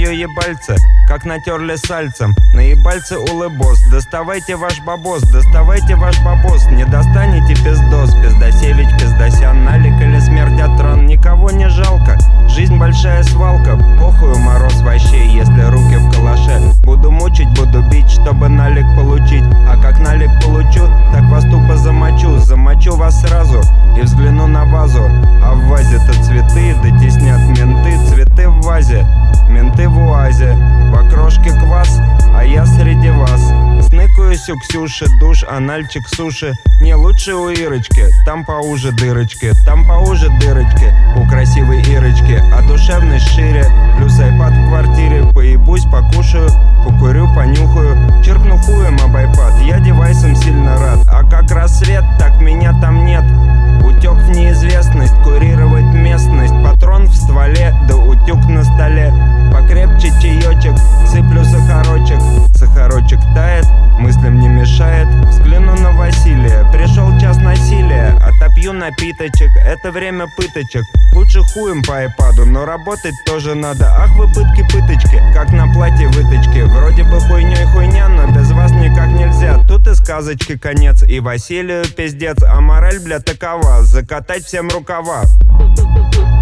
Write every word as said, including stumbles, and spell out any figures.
мое ебальце, как натерли сальцем. На ебальце улыбос. Доставайте ваш бабос, доставайте ваш бабос. Не достанете пиздос, пиздосевич, пиздосян, налик или смерть от ран. Никого не жалко, жизнь большая свалка. Похую мороз вообще, если руки в калаше. Буду мучить, буду бить, чтобы налик получить. А как налик получу, так вас тупо замочу. Замочу вас сразу и взгляну на вазу. А в вазе-то цветы, да теснят менты. Цветы в вазе, менты в уазе. В окрошке квас, а я среди вас. Сныкаюсь у Ксюши, душ, анальчик суши. Не лучше у Ирочки, там поуже дырочки. Там поуже дырочки, у красивой Ирочки. А душевность шире, плюс айпад в квартире. Поебусь, покушаю, покурю, понюхаю. Черкну хуем об айпад, я девайсом сильно рад. А как рассвет, так меня там нет. Утек в неизвестность, курировать местность. Патрон в стволе, да утюг на столе. Покрепче чаечек, сыплю сахарочек. Сахарочек тает, мыслям не мешает. Взгляну на Василия, пришел час насилия. Отопью напиточек, это время пыточек. Лучше хуем по айпаду, но работать тоже надо. Ах вы пытки-пыточки, как на платье выточки. Вроде бы хуйней хуйня, но без вас никак нельзя. Тут и сказочки конец, и Василию пиздец. А мораль, бля, такова: закатать всем рукава.